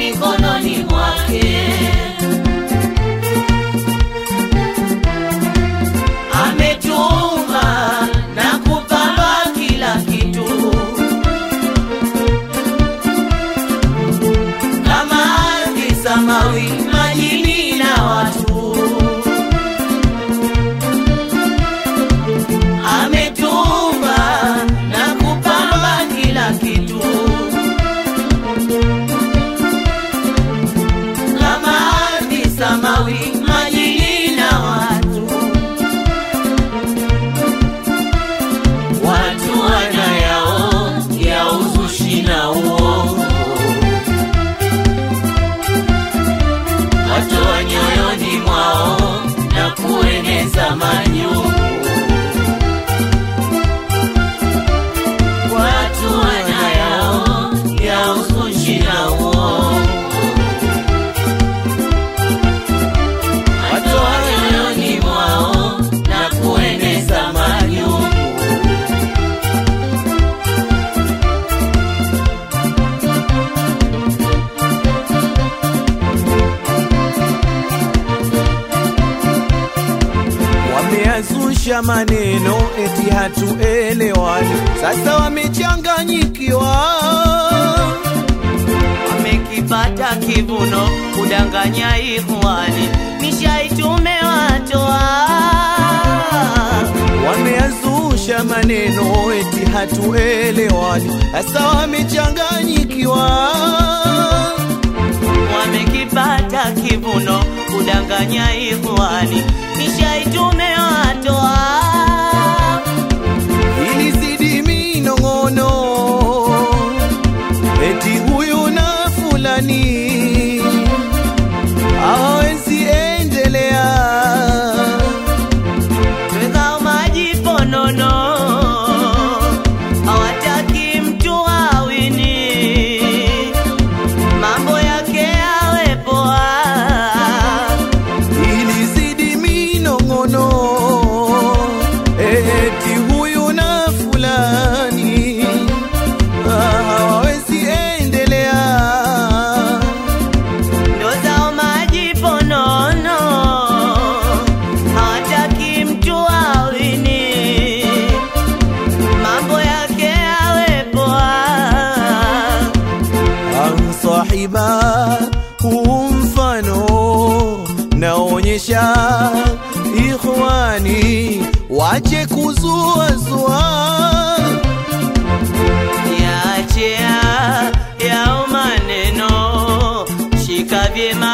mikononi mwake. Ametuumba na kupamba kila kitu, kama ardhi, samawi, majini na watu. Ametuumba na kupamba kila kitu, kama ardhi, samawi, majini na watu. Watu wanayao ya uzushi na uongo, watoa nyoyoni mwao na kueneza manyungu. Watu wanayao ya uzushi na uongo, watoa nyoyoni mwao na kueneza manyungu. Wameazusha maneno eti hatuelewani, sasa wamechanganyikiwa. Wamekipata kivuno kudanganya ikhwani, nishai tumewatoa. Wameazusha maneno eti hatuelewani, sasa wamechanganyikiwa. Wamekipata kivuno kudanganya ikhwani, nishai tumewatoa. Ilizidi minong'ono eti huyu na fulani hawezi endelea. Twekao majiponono, hawataki mtu awini, mambo yake yawe poa. Ilizidi minong'ono eti huyu na fulani hawezi endelea. Ndo zao majiponono, hawataki mtu awini, mambo yake yawe poa. Sahiba huu mfano naonyesha ikhwani, wache kuzuazua. Yaachea yao maneno, shika vyema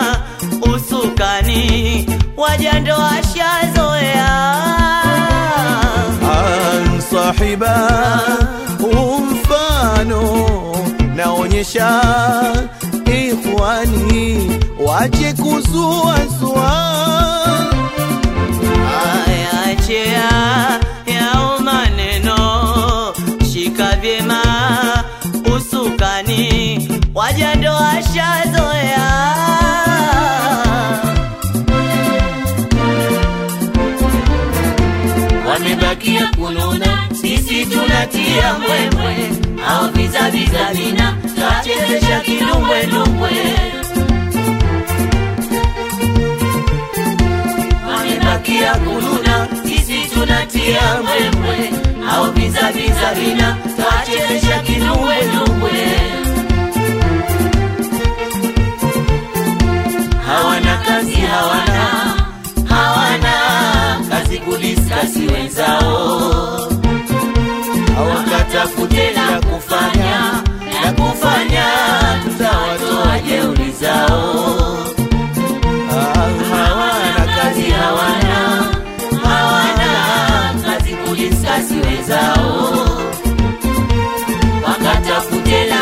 usukani, wajando washazoea. Sahiba huu mfano naonyesha ikhwani, wache kuzuazua. Yaachea yao maneno, shika vyema usukani, wajando washazoea. Wamebakia kununa, sisi tunatia mbwembwe, au vizaviza vina twachezesha kidumbwedumbwe. Wamebakia kununa, sisi tunatia mbwembwe, au vizaviza vina twachezesha kidumbwedumbwe. Hawana kazi, hawana kazi kudiskasi wenzao, hawakatafute la kufanya, tutawatoa jeuri zao. Hawana kazi, hawana kazi kudiskasi wenzao, wakatafute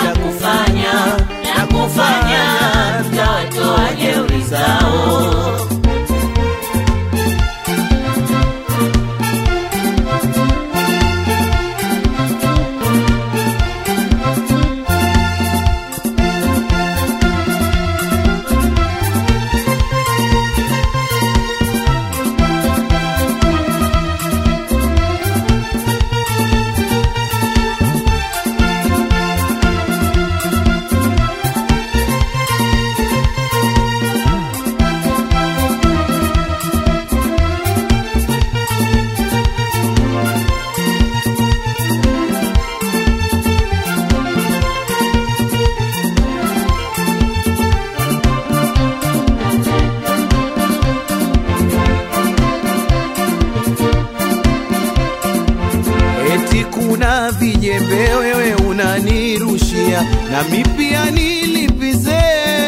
nami pia nilipize.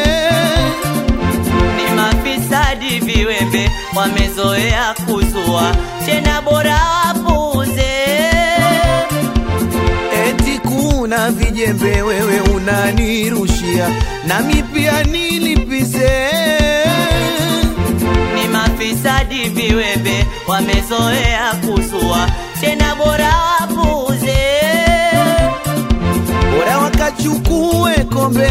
Ni mafisadi viwembe wamezoea kuzua, tena bora wapuze. Eti kuna vijembe wewe unanirushia, nami pia nilipize. Ni mafisadi viwembe wamezoea kuzua, tena bora wapuze. Bora wakachukue kombe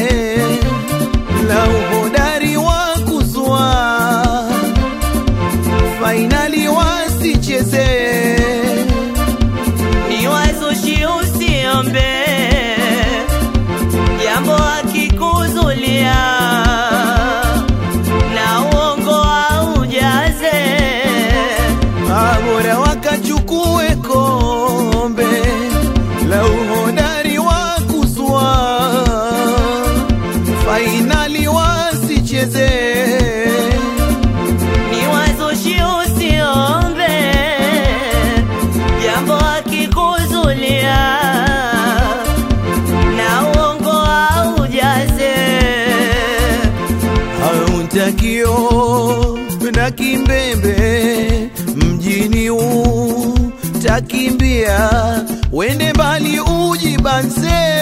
la uhodari wa kuzua, fainali wasicheze. Ni wazushi usiombe, jambo akikuzulia na uongo haujaze. Bora wakachukue kombe la uhodari wa kuzua, fainali wasicheze. Ni wazushi usiombe, jambo akikuzulia na uongo haujaze. Hauntakio na kimbembe mjini utakimbia, wende mbali ujibanze.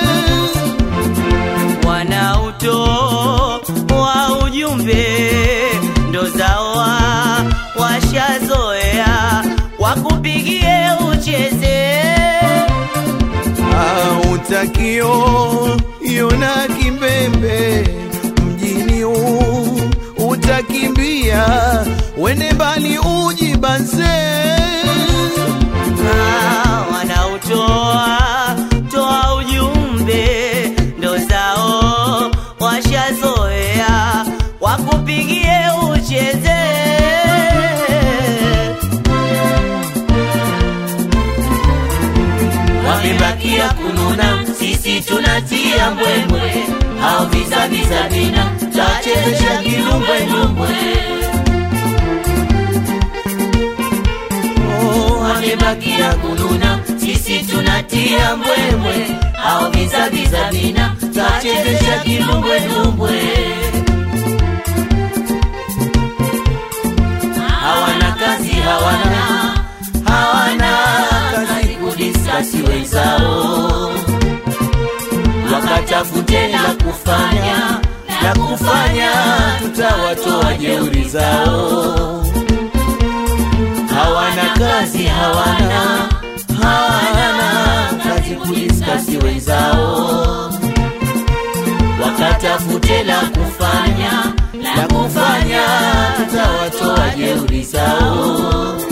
Wanauto wa ujumbe ndo zao washazoea, wakupigie ucheze. Hautakio yona kimbembe mjini utakimbia, wende mbali ujibanze. Wanautoa ujumbe ndo zao washazoea, wakupigie ucheze. Wamebakia kununa, sisi tunatia mbwembwe, hao visa vina tachezesha kilumbwe. Wamebakia kununa, sisi tunatia mbwembwe, hao visa vina tachezesha kilumbwe. Hawana kazi, hawana kazi kudiskasi wenzao, wakatafute la kufanya, tutawatoa jeuri zao. Hawana kazi, hawana kazi kudiskasi wenzao, wakatafute la kufanya, tutawatoa jeuri zao.